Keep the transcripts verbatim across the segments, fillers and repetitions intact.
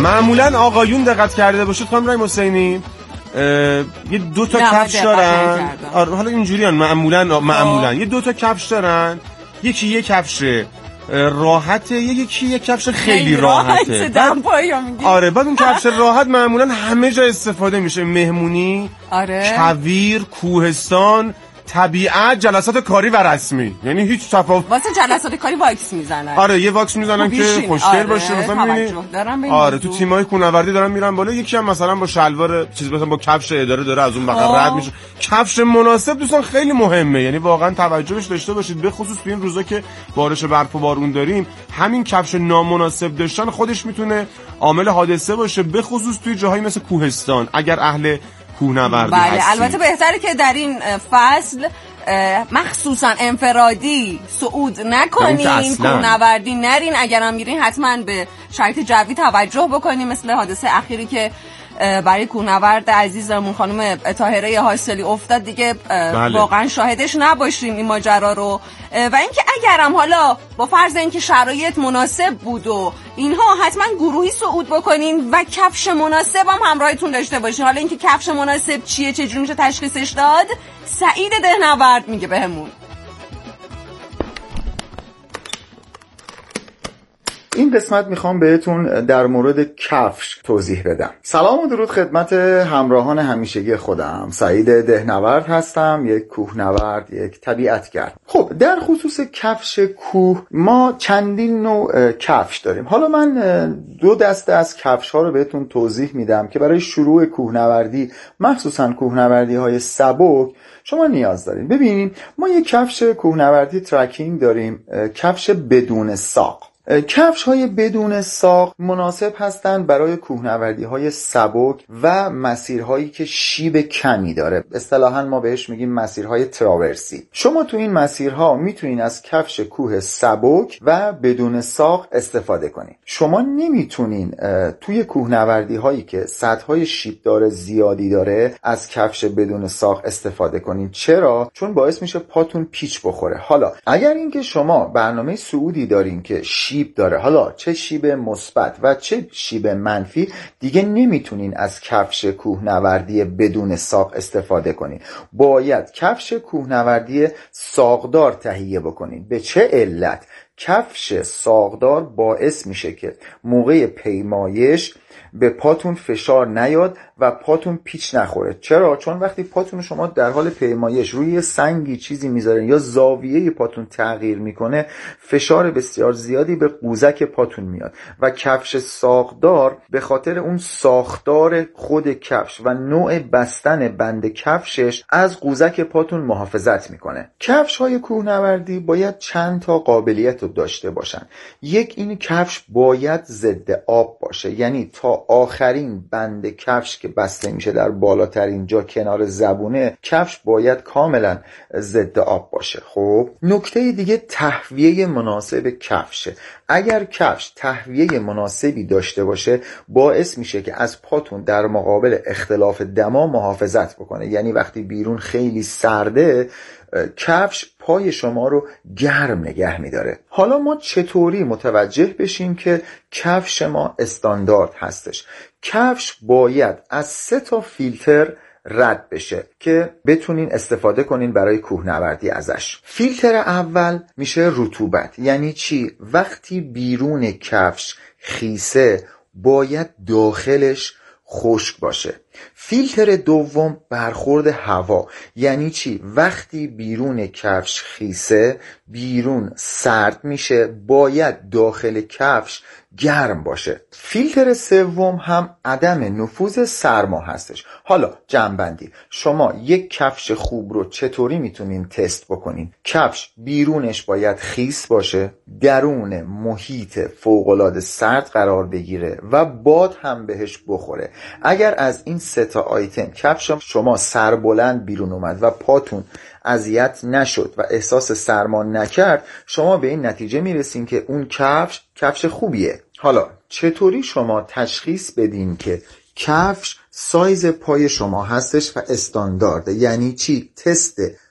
معمولا آقایون دقت کرده باشید خانم رای حسینی یه دو تا کفش دارن. آره حالا اینجوریان معمولا معمولا یه دو تا کفش دارن، یکی یه کفش راحته، یکی یه کفش خیلی راحته. بعد آره بعد اون کفش راحت معمولا همه جا استفاده میشه، مهمونی، آره، کویر، کوهستان، طبیعت، جلسات کاری و رسمی. یعنی هیچ تفاوت. واسه جلسات کاری واکس میزنن. آره یه واکس میزنن که خوشگل آره باشه مثلا میبینی. آره تو تیمای کوهنوردی دارن میرن بالا، یکی هم مثلا با شلوار چیز مثلا با کفش اداره داره از اون بغل رد میشه. کفش مناسب دوستان خیلی مهمه، یعنی واقعا توجهش داشته باشید، به خصوص تو این روزا که بارش برف و بارون داریم. همین کفش نامناسب داشتن خودش میتونه عامل حادثه باشه، به خصوص توی جاهایی مثل کوهستان اگر اهل کوهنوردی بله هستی. البته بهتره که در این فصل مخصوصا انفرادی صعود نکنین، کوهنوردی نرین، اگرم میرین حتما به شرایط جوی توجه بکنین، مثل حادثه اخیری که برای کوهنورد عزیزمون خانم طاهره حاصلی افتاد دیگه. بله. واقعا شاهدش نباشیم این ماجرا رو. و اینکه اگرم حالا با فرض اینکه شرایط مناسب بود و اینها حتما گروهی صعود بکنین و کفش مناسب هم همراهتون داشته باشین. حالا اینکه کفش مناسب چیه، چجوری میشه تشخیصش داد، سعید دهنورد میگه بهمون. این قسمت میخوام بهتون در مورد کفش توضیح بدم. سلام و درود خدمت همراهان همیشگی خودم. سعید دهنورد هستم، یک کوهنورد، یک طبیعتگرد. خب در خصوص کفش کوه ما چندین نوع کفش داریم. حالا من دو دسته از کفش ها رو بهتون توضیح میدم که برای شروع کوهنوردی، مخصوصا کوهنوردی های سبک، شما نیاز دارین. ببینین ما یک کفش کوهنوردی ترکینگ داریم، کفش بدون ساق. کفش های بدون ساق مناسب هستند برای کوهنوردی های سبک و مسیرهایی که شیب کمی داره. اصطلاحاً ما بهش میگیم مسیرهای تراورسی. شما تو این مسیرها میتونین از کفش کوه سبک و بدون ساق استفاده کنین. شما نمیتونین توی کوهنوردی هایی که سطحهای شیبدار زیادی داره از کفش بدون ساق استفاده کنین. چرا؟ چون باعث میشه پاتون پیچ بخوره. حالا اگر اینکه شما برنامه صعودی دارین که شیب داره، حالا چه شیب مثبت و چه شیب منفی، دیگه نمیتونین از کفش کوهنوردی بدون ساق استفاده کنین. باید کفش کوهنوردی ساقدار تهیه بکنین. به چه علت؟ کفش ساقدار باعث میشه که موقع پیمایش به پاتون فشار نیاد و پاتون پیچ نخوره. چرا؟ چون وقتی پاتون شما در حال پیمایش روی سنگی چیزی میذارین یا زاویه پاتون تغییر میکنه، فشار بسیار زیادی به قوزک پاتون میاد و کفش ساقدار به خاطر اون ساختار خود کفش و نوع بستن بند کفشش از قوزک پاتون محافظت میکنه. کفش های کوهنوردی باید چند تا قابلیت رو داشته باشن. یک، این کفش باید ضد آب باشه، یعنی تا آخرین بند کفش که بسته میشه در بالاترین جا کنار زبونه، کفش باید کاملا ضد آب باشه. خب نکته دیگه تهویه مناسب کفشه. اگر کفش تهویه مناسبی داشته باشه باعث میشه که از پاتون در مقابل اختلاف دما محافظت بکنه. یعنی وقتی بیرون خیلی سرده، کفش پای شما رو گرم نگه میداره. حالا ما چطوری متوجه بشیم که کفش ما استاندارد هستش؟ کفش باید از سه تا فیلتر رد بشه که بتونین استفاده کنین برای کوهنوردی ازش. فیلتر اول میشه رطوبت. یعنی چی؟ وقتی بیرون کفش خیسه باید داخلش خشک باشه. فیلتر دوم برخورد هوا. یعنی چی؟ وقتی بیرون کفش خیسه، بیرون سرد میشه، باید داخل کفش گرم باشه. فیلتر سوم هم عدم نفوذ سرما هستش. حالا جمع‌بندی، شما یک کفش خوب رو چطوری میتونین تست بکنین؟ کفش بیرونش باید خیس باشه، درون محیط فوق‌العاده سرد قرار بگیره و باد هم بهش بخوره. اگر از این سه تا آیتم کفش شما سربلند بیرون اومد و پاتون اذیت نشد و احساس سرما نکرد، شما به این نتیجه میرسین که اون کفش کفش خوبیه. حالا چطوری شما تشخیص بدین که کفش سایز پای شما هستش و استاندارده؟ یعنی چی؟ تست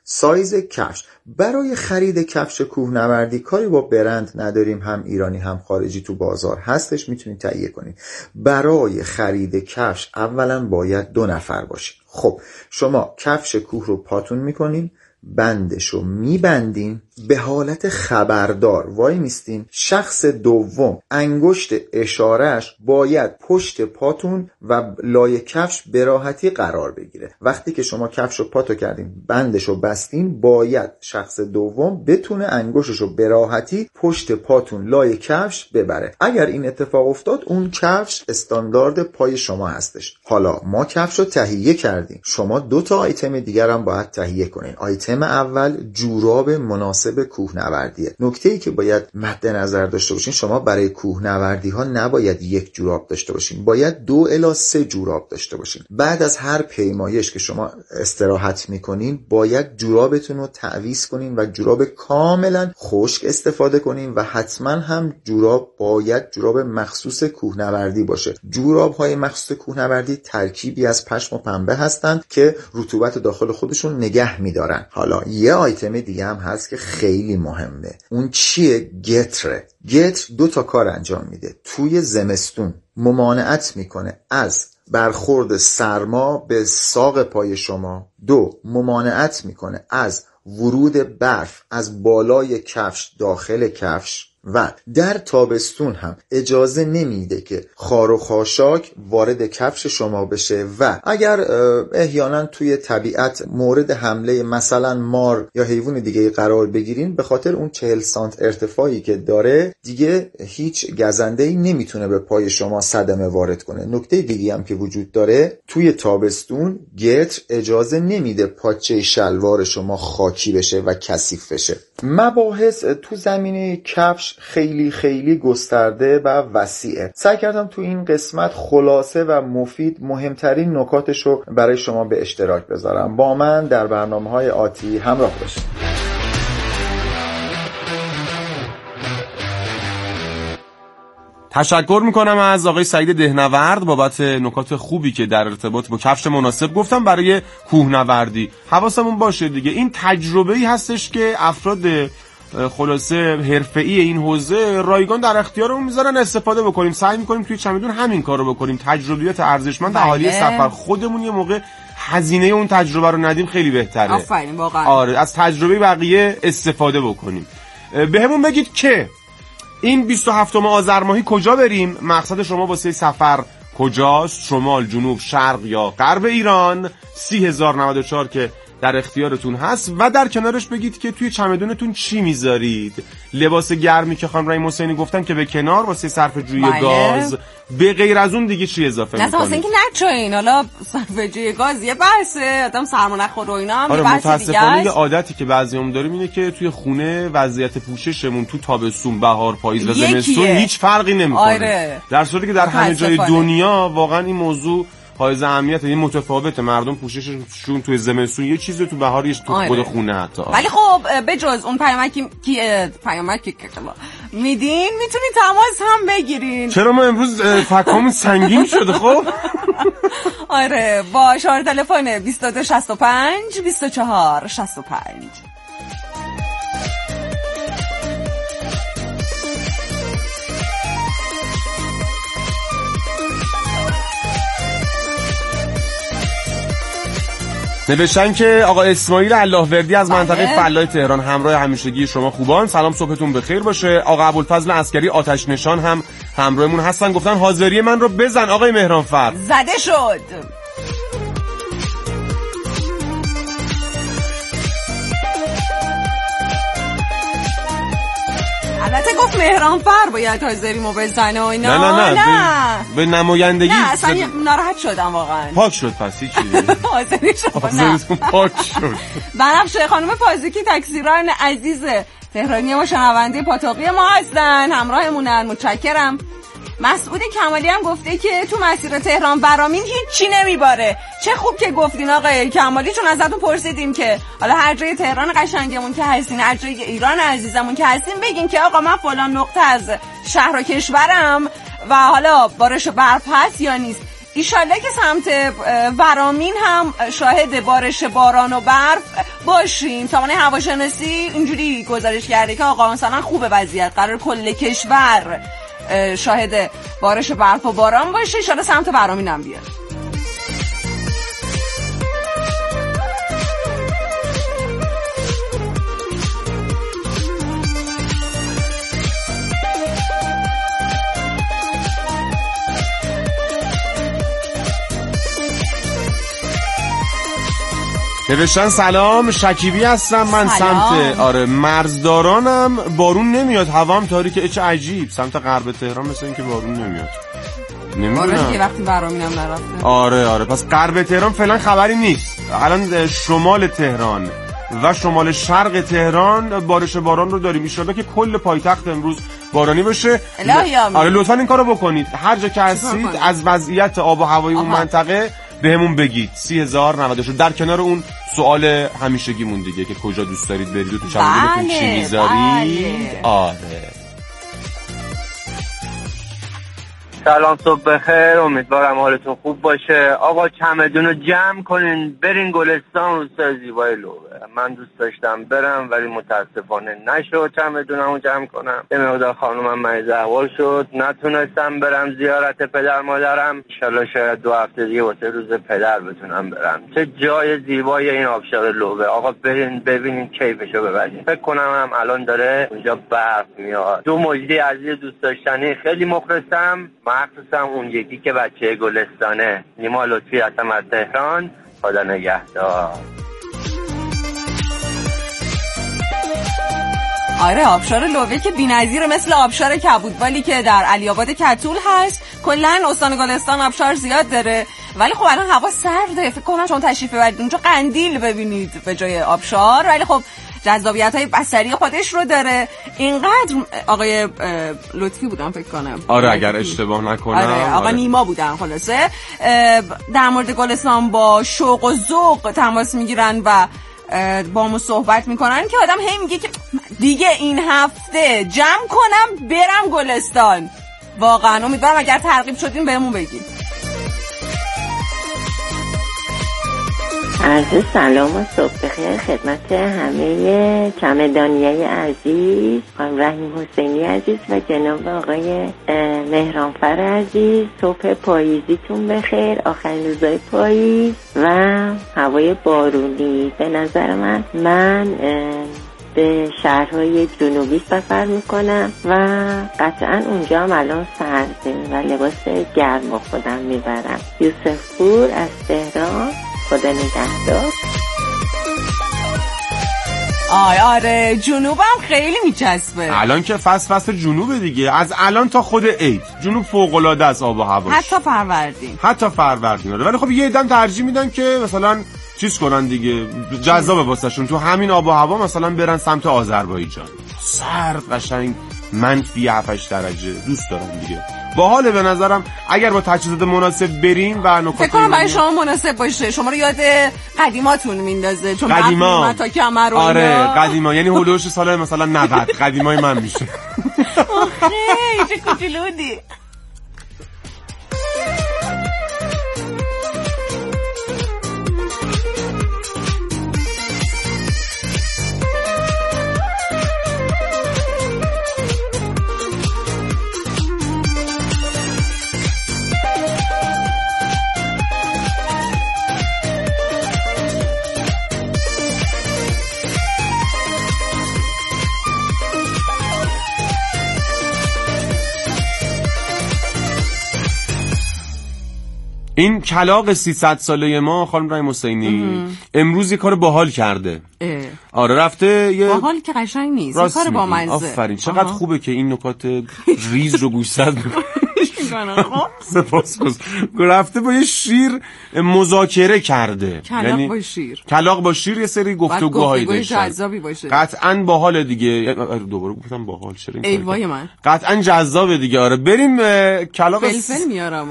سایز کفش. برای خرید کفش کوهنوردی کاری با برند نداریم، هم ایرانی هم خارجی تو بازار هستش، میتونید تهیه کنید. برای خرید کفش اولا باید دو نفر باشید. خب شما کفش کوه رو پاتون میکنین، بندشو میبندین، به حالت خبردار وای میستین. شخص دوم انگشت اشارهش باید پشت پاتون و لای کفش به راحتی قرار بگیره. وقتی که شما کفشو پاتو کردین، بندشو بستین، باید شخص دوم بتونه انگشتشو به راحتی پشت پاتون لای کفش ببره. اگر این اتفاق افتاد، اون کفش استاندارد پای شما هستش. حالا ما کفشو تهیه کردیم، شما دو تا آیتم دیگر هم باید تهیه کنین. آیتم اول جوراب مناسب کوهنوردیه. نکته‌ای که باید مد نظر داشته باشین، شما برای کوهنوردی ها نباید یک جوراب داشته باشین، باید دو الی سه جوراب داشته باشین. بعد از هر پیمایش که شما استراحت میکنین، باید جورابتون رو تعویض کنین و جوراب کاملا خشک استفاده کنین و حتما هم جوراب باید جوراب مخصوص کوهنوردی باشه. جوراب های مخصوص کوهنوردی ترکیبی از پشم و پنبه هستند که رطوبت داخل خودشون نگه میدارن. حالا یه آیتم دیگه هم هست که خیلی مهمه. اون چیه؟ گتره. گتر دو تا کار انجام میده. توی زمستون ممانعت میکنه از برخورد سرما به ساق پای شما. دو، ممانعت میکنه از ورود برف از بالای کفش داخل کفش. و در تابستون هم اجازه نمیده که خار و خاشاک وارد کفش شما بشه و اگر احیانا توی طبیعت مورد حمله مثلا مار یا حیوان دیگه قرار بگیرین، به خاطر اون چهل سانت ارتفاعی که داره دیگه هیچ گزنده‌ای نمیتونه به پای شما صدمه وارد کنه. نکته دیگه هم که وجود داره، توی تابستون گتر اجازه نمیده پاچه شلوار شما خاکی بشه و کثیف بشه. مباحث تو زمینه کفش خیلی خیلی گسترده و وسیعه. سعی کردم تو این قسمت خلاصه و مفید مهمترین نکاتش رو برای شما به اشتراک بذارم. با من در برنامه‌های آتی همراه باشید. تشکر میکنم از آقای سعید دهنورد بابت نکات خوبی که در ارتباط با کفش مناسب گفتم برای کوهنوردی. حواسمون باشه دیگه، این تجربه‌ای هستش که افراد خلاصه حرفه‌ای این حوزه رایگان در اختیارمون میذارن استفاده بکنیم. سعی میکنیم توی چمدون همین کارو بکنیم. تجربیات ارزشمند اهالی سفر. خودمون یه موقع هزینه اون تجربه رو ندیم خیلی بهتره. آفرین واقعا. آره، از تجربه بقیه استفاده بکنیم. بهمون بگید که این بیست و هفتم آذر ماهی کجا بریم؟ مقصد شما واسه سفر کجاست؟ شمال، جنوب، شرق یا غرب ایران؟ سی هزار و نود و چهار که در اختیارتون هست و در کنارش بگید که توی چمدونتون چی میذارید. لباس گرمی که خانم رحیم حسینی گفتن که به کنار واسه صرفه‌جویی گاز. به غیر از اون دیگه چی اضافه می‌کنید؟ نه اصلا اینکه نچوین. حالا صرفه‌جویی گاز یه بحثه، آدم سرما نخوره و اینا هم آره، یه بحث دیگه است. متأسفانه یه عادتی که بعضیام داریم اینه که توی خونه وضعیت پوششمون تو تابستون، بهار، پاییز و زمستون هیچ فرقی نمی‌کنه. آره. در صورتی که در همه جای دنیا واقعا این موضوع حائز اهمیت، این متفاوته. مردم پوشششون توی زمستون یه چیزی، تو بهار یه تو خود خونه حتی. ولی خب بجز اون پیامکی که پیامکی که میدین میتونید تماس هم بگیرین. چرا ما امروز فکامون سنگین شده؟ خب آره، با شماره تلفن بیست و دو شصت و پنج بیست و چهار شصت و پنج. نوشتن که آقا اسماعیل اللهوردی از منطقه فلای تهران همراه همیشگی شما خوبان. سلام، صبحتون بخیر باشه. آقا ابوالفضل عسکری آتش نشان هم همراهمون هستن، گفتن حاضری من رو بزن آقای مهرانفر. زده شد. البته گفت مهرانفر باید حاضریمو بزنه و اینا. نه نه نه, نه. به نمایندگی نه اصلا زد... ناراحت شدم واقعا. پاک شد پس هیچ چیزی. حاضری شد. حاضریتون پاک شد. بنفشه خانم پازیکی تاکسیران عزیز تهرانی ما شنونده پاتوقی ما هستن، همراهمونن، متشکرم. مسعود کمالی هم گفته که تو مسیر تهران برامین هیچ چی نمیباره. چه خوب که گفتین آقای کمالی، چون ازتون پرسیدیم که حالا هر جای تهران قشنگمون که هستین، هر جای ایران عزیزمون که هستین، بگین که آقا من فلان نقطه از شهر و کشورم و حالا بارش برف هست یا نیست. ایشالله که سمت ورامین هم شاهد بارش باران و برف باشیم. سامانه هواشناسی اینجوری گزارش کرده که آقا مثلا خوبه وضعیت، قرار کل کشور شاهد بارش برف و باران باشه. ایشالله سمت ورامین هم بیاد. نوشتن سلام، شکیبی هستم من. سلام. سمت آره مرزدارانم بارون نمیاد، هوام تاریکه. چه عجیب، سمت غرب تهران مثل این که بارون نمیاد. نمیدونم آره که وقتی برامینم نرفته. آره آره پس غرب تهران فعلا خبری نیست. الان شمال تهران و شمال شرق تهران بارش باران رو داریم. ان شاءالله که کل پایتخت امروز بارانی بشه. آره لطفا این کارو بکنید. هر جا که هستید از وضعیت آب و هوای اون منطقه بهمون بگید. سی هزار و نود و شش در کنار اون سوال همیشگیمون دیگه که کجا دوست دارید برید و تو چمدونتون چی میذارید. آره سلام، صبح بخیر، امیدوارم حالتون خوب باشه. آقا چمدون رو جمع کنین برین گلستان روستای زیبای لوبه. من دوست داشتم برم ولی متاسفانه نشد چمدونمو جمع کنم. یه مقدار خانومم مریض احوال شد، نتونستم برم زیارت پدر مادرم. انشالله شاید دو هفته دیگه واسه روز پدر بتونم برم. چه جای زیبایی این آبشار لوبه. آقا برین ببینین، کیفشو ببرین. فکر کنم هم الان داره اونجا برف میاد. دو مجدی عزیز دوست داشتنی خیلی مخلصم، مخصوصا اون یکی که بچه گلستانه. نیما لطفی هستم از تهران. خدا نگهدار. آره آبشار لوبه که بی‌نظیره، مثل آبشار کبودبالی که در علی‌آباد کتول هست. کلا استان گلستان آبشار زیاد داره ولی خب الان هوا سرده. فکر کنم چون تشریف ببرید اونجا قندیل ببینید به جای آبشار، ولی خب جذابیت‌های بصری خودش رو داره. اینقدر آقای لطفی بودن فکر کنم، آره اگر اشتباه نکنم، آره آقا آره. نیما بودن. خلاصه در مورد گلستان با شوق و ذوق تماس میگیرن و با ما صحبت میکنن که آدم هی میگه که دیگه این هفته جمع کنم برم گلستان. واقعا امیدوارم اگر ترغیب شدین بهمون بگید. عرض سلام و صبح بخیر خدمت همه چمدانیای عزیز، خانم رحیم حسینی عزیز و جناب آقای مهرانفر عزیز. صبح پاییزیتون بخیر، آخرین روزای پاییز و هوای بارونی. به نظر من من به شهرهای جنوبی سفر میکنم و قطعا اونجا هم الان سرده و لباس گرم خودم میبرم. یوسف پور از تهران. خدا نگهدار. آره آره جنوبم خیلی میچسبه. الان که فصل فصل جنوبه دیگه، از الان تا خود عید جنوب فوق العاده است آب و هواش، حتی فروردین حتی فروردین آره. ولی خب یه عده‌ام ترجیح میدن که مثلا چیز کنن دیگه، جذابه واسهشون تو همین آب و هوا مثلا برن سمت آذربایجان، سرد قشنگ منفی هفت هشت درجه، دوست دارم دیگه. باحاله به نظرم اگر با تجهیزات مناسب بریم و نکات فکر کنم برای شما مناسب باشه. شما رو یاد قدیماتون میندازه، چون قدیما تا کمر آره قدیما یعنی هولوش سال مثلا نود قدیمای من میشه. آخه چه کوچولودی. این کلاغ سیصد ساله ما خانم رحیم حسینی امروز یه کار باحال کرده. اه. آره رفته یه باحال که قشنگ نیست، یه کار با منزه. آفرین چقدر آها. خوبه که این نکات ریز رو گوشزد میکنه. سپاسگزارم. رفته با یه شیر مذاکره کرده، کلاغ یعنی با شیر کلاغ با شیر یه سری گفتگوهای داشتن، جذابی باشه. قطعاً باحال دیگه. دوباره گفتم باحال چرا این ای وای من قطعاً جذابه دیگه. آره بریم کلاغ فلفل میارم.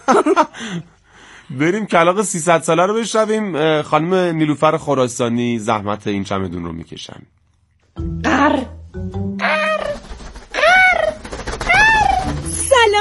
بریم کلاغ سیصد ساله رو بشنویم. خانم نیلوفر خراسانی زحمت این چمدون رو میکشن. قر قر قر قر. سلام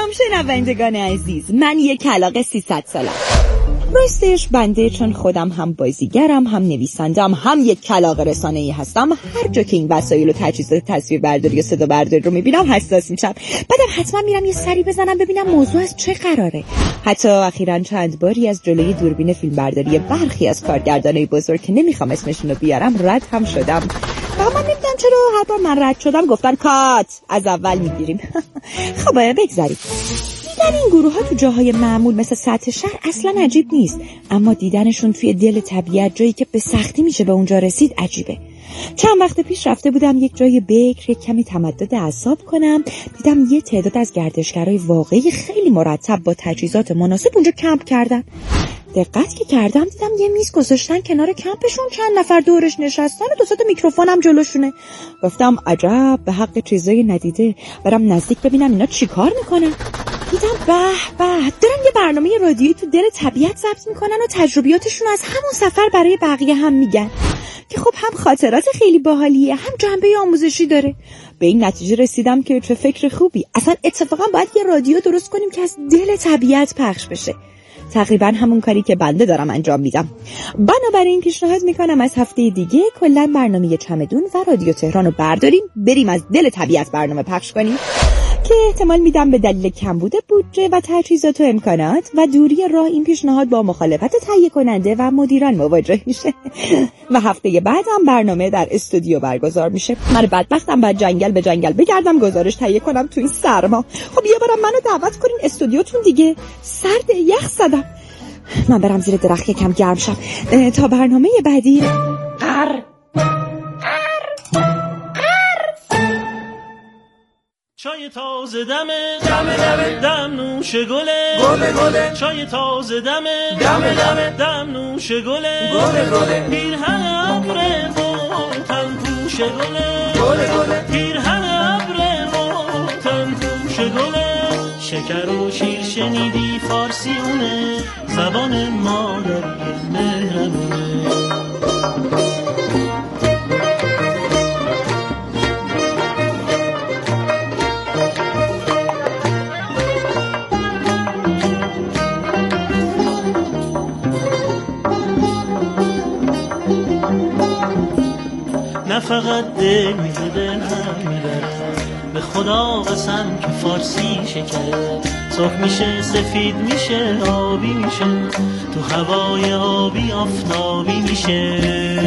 سلام شنوندگان عزیز، من یک کلاغ سیصد سالم. راستش بنده چون خودم هم بازیگرم، هم نویسندم، هم یک کلاغ رسانه‌ای هستم، هر جا که این وسایل و تجهیزات تصویر برداری و صدا برداری رو میبینم حساس میشم. بعدم حتما میرم یه سری بزنم ببینم موضوع از چه قراره. حتی اخیراً چند باری از جلوی دوربین فیلم برداری برخی از کارگردانای بزرگ که نمیخوام اسمشون رو بیارم رد هم شدم. و من نمیدونم چرا هر بار من رد شدم گفتن کات، از اول میگیریم. خب بگذاریم. دیدن این گروه ها تو جاهای معمول مثل سطح شهر اصلا عجیب نیست، اما دیدنشون توی دل طبیعت، جایی که به سختی میشه به اونجا رسید، عجیبه. چند وقت پیش رفته بودم یک جای بکر، یک کمی تمدد اعصاب کنم. دیدم یه تعداد از گردشگرای واقعی خیلی مرتب با تجهیزات مناسب اونجا کمپ کردن. دقت که کردم دیدم یه میز گذاشتن کنار کمپشون، چند نفر دورش نشستن و دو تا میکروفون هم جلوشونه. گفتم عجب، به حق چیزای ندیده، برم نزدیک ببینم اینا چیکار میکنن. دیدم به به دارن یه برنامه رادیویی تو دل طبیعت ضبط میکنن و تجربیاتشون از همون سفر برای بقیه هم میگن که خب هم خاطرات خیلی باحالیه، هم جنبه آموزشی داره. به این نتیجه رسیدم که چه فکر خوبی، اصلا اتفاقا باید یه رادیو درست کنیم که از دل طبیعت پخش بشه. تقریبا همون کاری که بنده دارم انجام میدم. بنابراین پیشنهاد میکنم از هفته دیگه کلا برنامه چمدون و رادیو تهران رو برداریم، بریم از دل طبیعت برنامه پخش کنیم که احتمال میدم به دلیل کمبود بودجه و تجهیزات و امکانات و دوری راه این پیشنهاد با مخالفت تهیه کننده و مدیران مواجه میشه. و هفته بعد هم برنامه در استودیو برگزار میشه. من بدبختم بعد جنگل به جنگل بگردم گزارش تهیه کنم تو این سرما. خب یه بارم منو دعوت کنین استودیوتون دیگه، سرد یخ زدم. من برم زیر درخت یکم گرم شم تا برنامه بعدی. قر چای تازه دمه دمه دمه دم نوش گله گله گله چای تازه دمه دمه دمه دم نوش گله گله گله پیرهن ابر و تن پوش گله گله گله پیرهن ابر و تن پوش گله شکر و شیر شنیدی فارسیونه زبان مادری مهربونه. نه فقط دل میزده هم میبره، به خدا قسم که فارسی شکره، سرخ میشه سفید میشه آبی میشه، تو هوای آبی آفتابی میشه،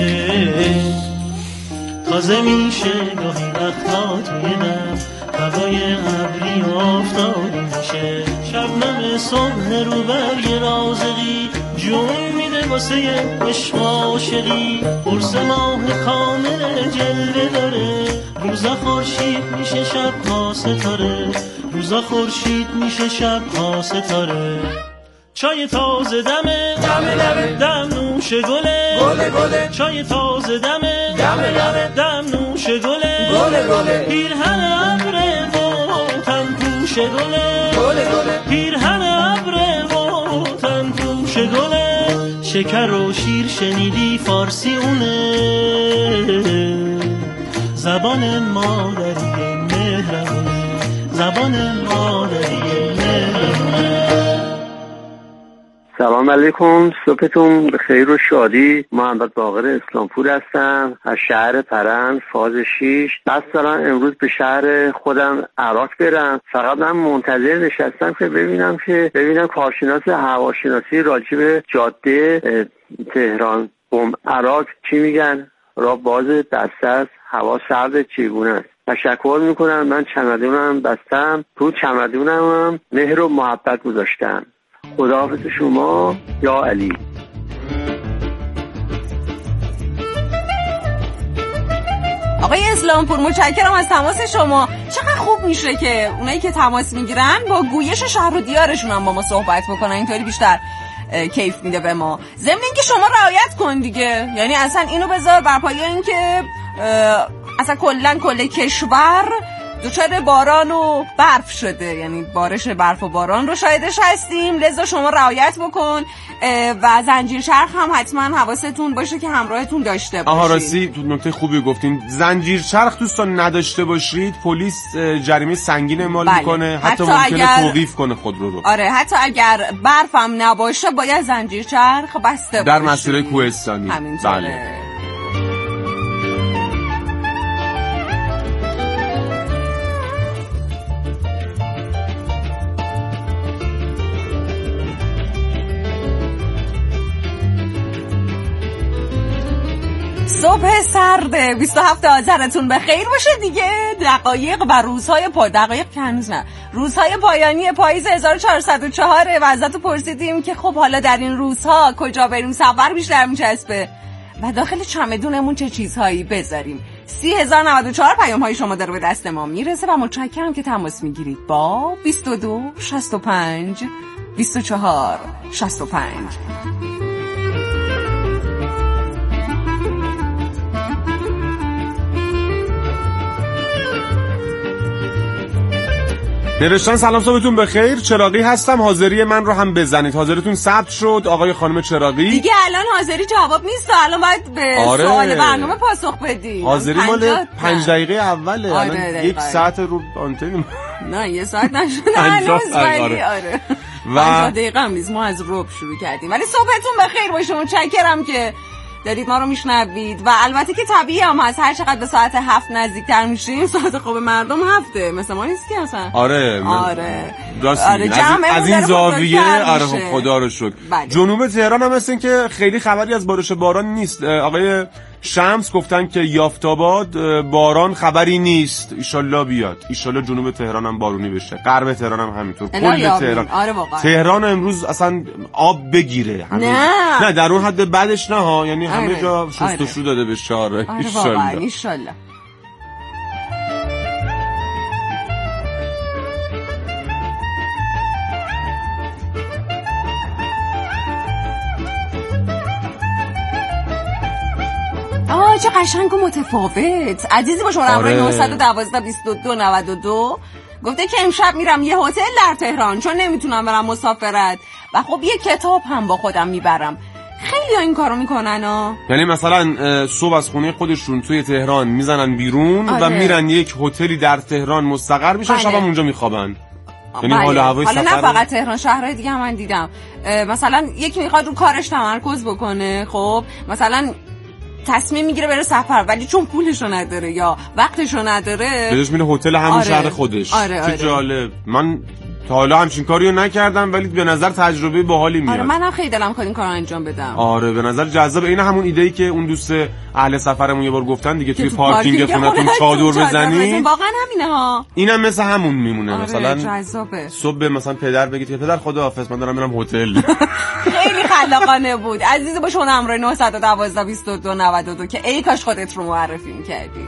تازه میشه گاهی وقتا توی دم هوای ابری آفتابی میشه، شبنم صبح رو بر یه رازقی جون میده واسه عشق عاشقی، قرص ماه کامل جلوه داره، روزا خورشید میشه شب ها ستاره، روزا خورشید میشه شب ها ستاره. چای تازه دمه دمه دمه دم نوش گله گله گله چای تازه دمه دمه دمه دم نوش گله گله گله پیرهن ابر و تن پوش گله گله گله پیرهن ابر و تن پوش گله شکر و شیر شنیدی فارسی اونه زبان مادری مهربونه زبان مادری مهربونه. سلام علیکم، صبحتون به خیر و شادی. محمد باقر اسلامپور هستم از شهر پرند فاز شیش. قصد دارم امروز به شهر خودم عراق برم، فقط من منتظر نشستم که ببینم که ببینم کارشناس هواشناسی راجع به جاده تهران قم عراق چی میگن. راه باز دست است، هوا سرد چگونه است. تشکر میکنم. من چمدونم بستم، تو چمدونم مهر و محبت گذاشتم. خداحافظ شما یا علی. آقای اسلامپور متشکرم از تماس شما. چقدر خوب میشه که اونایی که تماس میگیرن با گویش شهر و دیارشون هم با ما صحبت بکنن، اینطوری بیشتر کیف میده به ما. ضمن اینکه شما رعایت کن دیگه، یعنی اصلا اینو بذار بر پایه اینکه اصلا کلا کل کشور دچار باران و برف شده، یعنی بارش برف و باران رو شاهدش هستیم. لذا شما رعایت بکن و زنجیر چرخ هم حتما حواستون باشه که همراهتون داشته باشید. آها راستی تو نکته خوبی گفتین، زنجیر چرخ دوستان نداشته باشید پلیس جریمه سنگین اعمال بله. میکنه، حتی, حتی ممکنه اگر... توقیف کنه خودرو رو. آره حتی اگر برف هم نباشه باید زنجیر چرخ بسته در مسیرهای کوهستانی. همینطوره. بله. صبح سرده بیست و هفتم آذرتون به خیر باشه دیگه. دقایق و روزهای پا دقایق که هنوز نه روزهای پایانی پاییز هزار و چهارصد و چهار و ازتو پرسیدیم که خب حالا در این روزها کجا بریم سفر بیشتر میچسبه و داخل چمدونمون چه چیزهایی بذاریم. سی هزار و نود و چهار پیام های شما داره به دست ما میرسه و متشکرم که تماس میگیرید با بیست و دو شصت و پنج بیست و چهار شصت و پنج. نوشتن سلام صبحتون بخیر، چراغی هستم، حاضری من رو هم بزنید. حاضریتون ثبت شد آقای خانم چراغی. دیگه الان حاضری جواب نیست، الان باید به آره. سوال برنامه پاسخ بدی. حاضری مال پنج دقیقه اوله. آره الان دقیقه. یک ساعت رو آنتن. نه یه ساعت نشده هنوز ولی آره و پنج دقیقه هم نیست، ما از ربع شروع کردیم. ولی صبحتون بخیر باشه، متشکرم که دارید ما رو میشنوید و البته که طبیعی هم هست هر چقدر به ساعت هفت نزدیکتر میشیم ساعت خوب مردم هفته مثل ما نیست که اصلا. آره آره آره از, از این زاویه آره خدا رو شکر. جنوب تهران هم مثل که خیلی خبری از بارش باران نیست. آقای شمس گفتن که یافتاباد باران خبری نیست، ایشالله بیاد، ایشالله جنوب تهران هم بارونی بشه، غرب تهران هم همینطور، کل تهران. آره واقعا تهران امروز اصلا آب بگیره همه. نه نه در اون حد بعدش نه ها، یعنی همه آره. جا شستشو داده بشه. آره ایشالله ایشالله. آه چه قشنگ و متفاوت. عزیزی با شماره آره. نه یک دو بیست و دو نود و دو گفته که امشب میرم یه هتل در تهران چون نمیتونم برم مسافرت و خب یه کتاب هم با خودم میبرم. خیلی ها این کارو میکنن ها. یعنی مثلا صبح از خونه خودشون توی تهران میزنن بیرون آره. و میرن یک هتلی در تهران مستقر میشن، شب هم اونجا میخوابن. یعنی بله. حالا هوای حالا نه فقط تهران، شهرهای دیگه هم من دیدم مثلا یکی میخواد رو کارش تمرکز بکنه، خب مثلا تصمیم میگیره بره سفر ولی چون پولشو نداره یا وقتشو نداره بدش میره هتل همون آره. شهر خودش. آره آره. چه جالب. من تا حالا همچین کاریو نکردم ولی به نظر تجربه باحالی میاد. آره منم خیلی دلم خواهد این کارو انجام بدم. آره به نظر جذاب. این همون ایده‌ای که اون دوست اهل سفرمون یه بار گفتن دیگه توی پارکینگ خونتون چادر بزنی. واقعا همینه ها. اینم مثل همون میمونه. آره مثلا جذابه. صبح مثلا پدر بگید که پدر خداحافظ من دارم میرم هتل. خیلی خلاقانه بود. عزیز با شما نمره نه یک دو بیست و دو نود و دو که ای کاش خودت رو معرفی می‌کردی.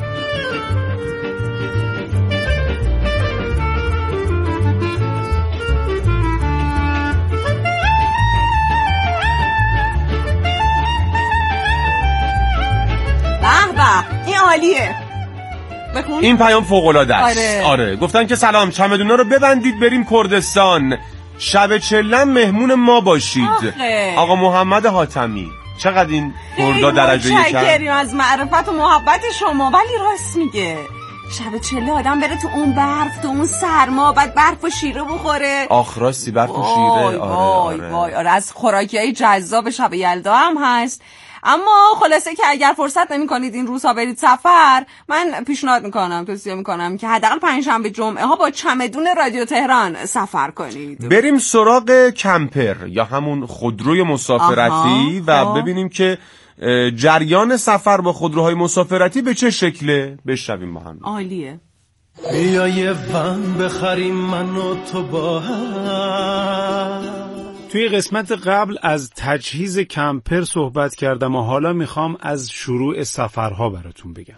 این عالیه. بخون. این پیام فوق‌العاده است. آره. آره گفتن که سلام، چمدونا رو ببندید بریم کردستان، شب چلم مهمون ما باشید. آخه. آقا محمد حاتمی. چقدر این کردا درجه یکن. متشکریم از معرفت و محبت شما، ولی راست میگه شب چله آدم بره تو اون برف، تو اون سرما، بعد برف و شیره بخوره. آخ راستی برف و شیره. آره وای آره. وای آره از خوراکیای جذاب شب یلدا هم هست. اما خلاصه که اگر فرصت نمی کنید این روزها برید سفر، من پیشنهاد میکنم توصیه میکنم که حداقل پنجشنبه جمعه ها با چمدون رادیو تهران سفر کنید. بریم سراغ کمپر یا همون خودروی مسافرتی و ببینیم که جریان سفر با خودروهای مسافرتی به چه شکله. بشنویم با هم. عالیه. بیا یه ون بخریم من و تو با هم. توی قسمت قبل از تجهیز کمپر صحبت کردم و حالا میخوام از شروع سفرها براتون بگم.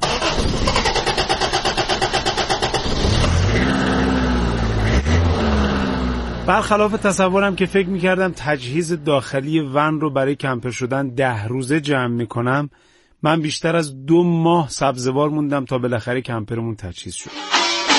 برخلاف تصورم که فکر میکردم تجهیز داخلی ون رو برای کمپر شدن ده روزه جمع میکنم، من بیشتر از دو ماه سبزوار موندم تا بالاخره کمپرمون تجهیز شد.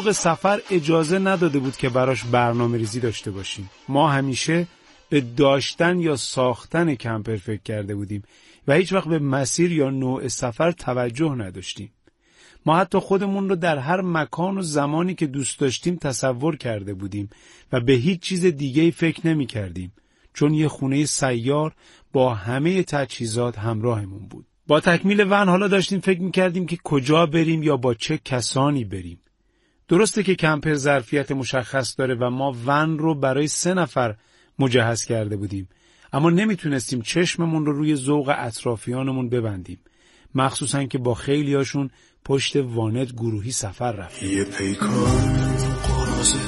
شوق سفر اجازه نداده بود که براش برنامه ریزی داشته باشیم. ما همیشه به داشتن یا ساختن کمپر فکر کرده بودیم و هیچ وقت به مسیر یا نوع سفر توجه نداشتیم. ما حتی خودمون رو در هر مکان و زمانی که دوست داشتیم تصور کرده بودیم و به هیچ چیز دیگه‌ای فکر نمی کردیم، چون یه خونه سیار با همه تجهیزات همراهمون بود. با تکمیل ون حالا داشتیم فکر می کردیم که کجا بریم یا با چه کسانی بریم. درسته که کمپر ظرفیت مشخص داره و ما ون رو برای سه نفر مجهز کرده بودیم، اما نمیتونستیم چشممون رو روی ذوق اطرافیانمون ببندیم، مخصوصا که با خیلیاشون پشت وانت گروهی سفر رفتیم. یه پیکار قرازه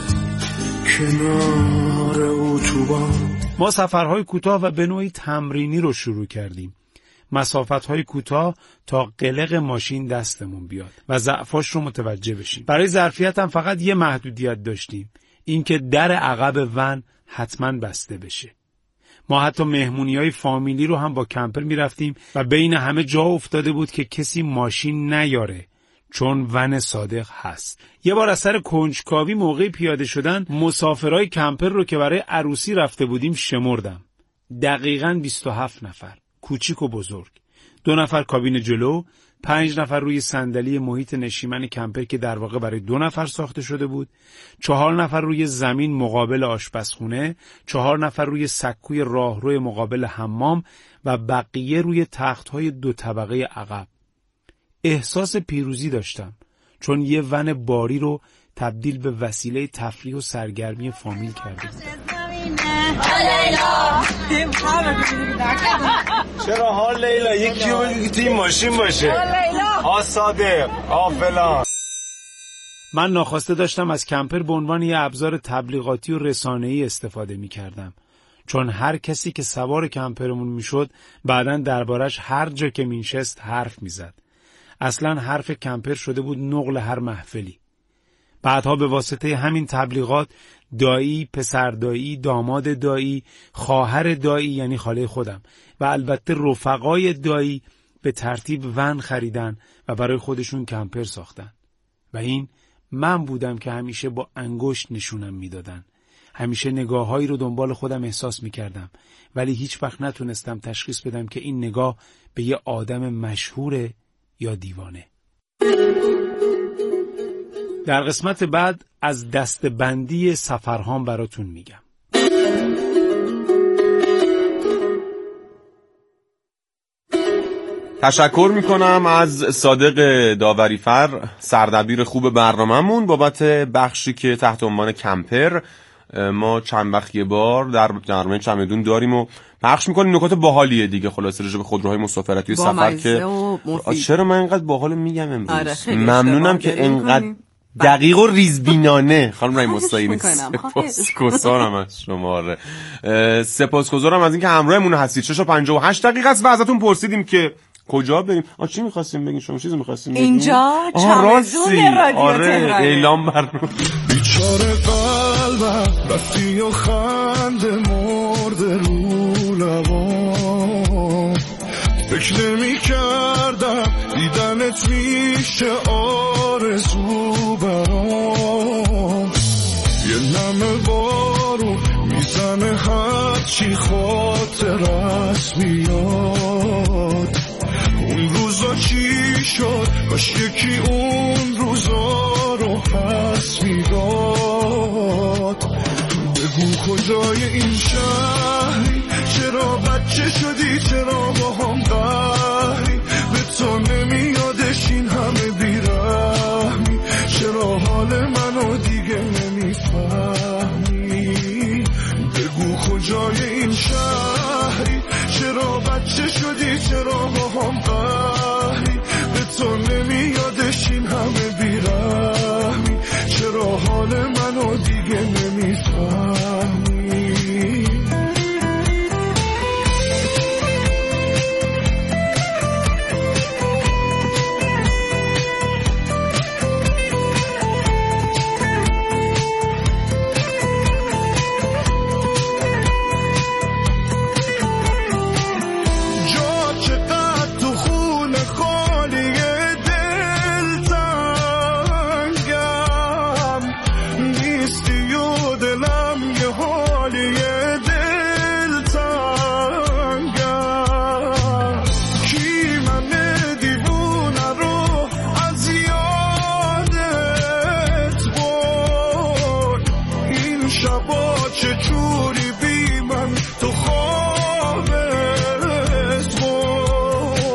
کنار اتوبان. ما سفرهای کوتاه و به نوعی تمرینی رو شروع کردیم. مسافتهای کوتاه تا قلق ماشین دستمون بیاد و ضعفاش رو متوجه بشیم. برای ظرفیت هم فقط یه محدودیت داشتیم، اینکه در عقب ون حتما بسته بشه. ما حتی مهمونی‌های فامیلی رو هم با کمپر می‌رفتیم و بین همه جا افتاده بود که کسی ماشین نیاره، چون ون صادق هست. یه بار از سر کنجکاوی موقع پیاده شدن مسافرای کمپر رو که برای عروسی رفته بودیم شمردم. دقیقاً بیست و هفت نفر، کوچیک و بزرگ. دو نفر کابین جلو، پنج نفر روی صندلی محیط نشیمن کمپر که در واقع برای دو نفر ساخته شده بود، چهار نفر روی زمین مقابل آشپزخونه، چهار نفر روی سکوی راهروی مقابل حمام و بقیه روی تخت‌های دو طبقه عقب. احساس پیروزی داشتم، چون یه ون باری رو تبدیل به وسیله تفریح و سرگرمی فامیل کردیم. چرا ها لیلا یکی رو بگی که تیم ماشین باشه؟ ها صادق، ها فلان. من ناخواسته داشتم از کمپر به عنوان یه ابزار تبلیغاتی و رسانه‌ای استفاده می کردم، چون هر کسی که سوار کمپرمون می شد بعداً دربارش هر جا که می نشست حرف می زد. اصلاً حرف کمپر شده بود نقل هر محفلی. بعدها به واسطه همین تبلیغات دایی، پسر دایی، داماد دایی، خواهر دایی یعنی خاله خودم و البته رفقای دایی به ترتیب ون خریدن و برای خودشون کمپر ساختن. و این من بودم که همیشه با انگشت نشونم میدادن. همیشه نگاههایی رو دنبال خودم احساس میکردم، ولی هیچ وقت نتونستم تشخیص بدم که این نگاه به یه آدم مشهوره یا دیوانه. در قسمت بعد از دسته‌بندی سفرهام براتون میگم. تشکر میکنم از صادق داوریفر، سردبیر خوب برنامه‌مون، بابت بخشی که تحت عنوان کمپر ما چند وقت یه بار در برنامه چمدون داریم و پخش میکنیم. نکات باحالیه دیگه، خلاصه راجع به خودروهای مسافرتی و سفر که چرا من اینقدر باحال میگم امروز. آره ممنونم که اینقدر دقیق و ریزبینانه خانم رای مستعینی سپاسگزارم از شما. سپاسگزارم از اینکه همراهمون هستید. شش و پنجاه و هشت دقیقه است و ازتون پرسیدیم که کجا بریم. آ چی می‌خواستیم بگین؟ شما چیزی می‌خواستیم بگین؟ اینجا چمدون رادیو آره تهران. اعلام برنامه. بیچاره قلبم رفتی و خنده مرده رو لبام، فکر نمی کردم دیدنت میشه آرزو برام. یه نمه بارون میزنه هرچی خاطرت میاد. اون روزا چی شد؟ باش یکی اون روزا رو پس میداد. بگو کجای این شهری، چرا بچه شدی، چرا با هم